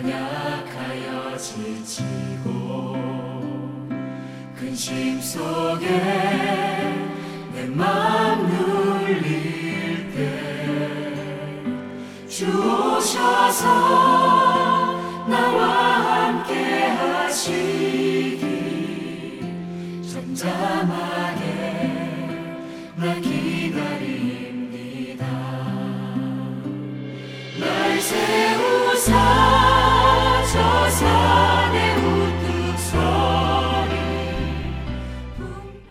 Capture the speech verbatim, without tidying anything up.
연약하여 지치고 근심 속에 내 맘 눌릴 때 주 오셔서 나와 함께 하시니 잠잠하게 나